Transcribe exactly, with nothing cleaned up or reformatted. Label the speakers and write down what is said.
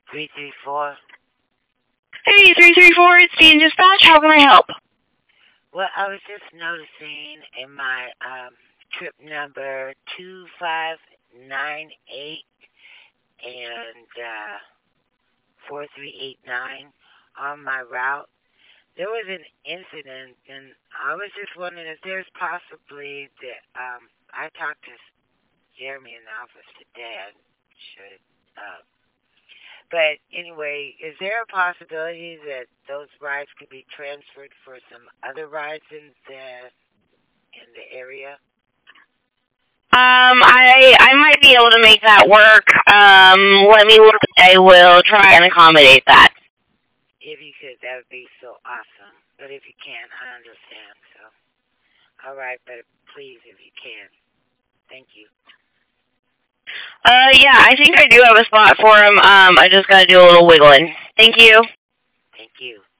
Speaker 1: three three four.
Speaker 2: Hey, three three four, it's Dean Dispatch. How can I help?
Speaker 1: Well, I was just noticing in my um, trip number two five nine eight and uh, four three eight nine on my route, there was an incident, and I was just wondering if there's possibly that um, I talked to Jeremy in the office today. I should. Uh, but anyway, is there a possibility that those rides could be transferred for some other rides in the in the area?
Speaker 2: Um, I I might be able to make that work. Um, let me look. I will try and accommodate that.
Speaker 1: If you could, that would be so awesome. But if you can't, I understand. So, all right, but please, if you can, thank you.
Speaker 2: Uh, yeah, I think I do have a spot for him. Um, I just gotta do a little wiggling. Thank you.
Speaker 1: Thank you.